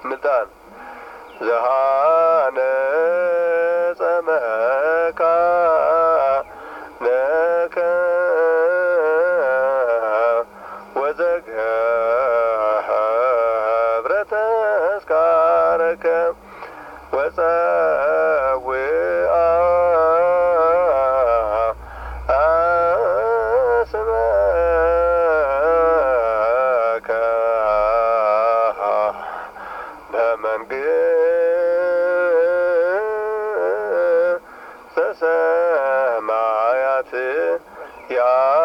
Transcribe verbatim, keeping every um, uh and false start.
ምልጣን ዘሃነጸ መካነከ ወዘገብረ ተስካረከ ወፀውአ ስመከ በመንግሥተ ሰማያት ያ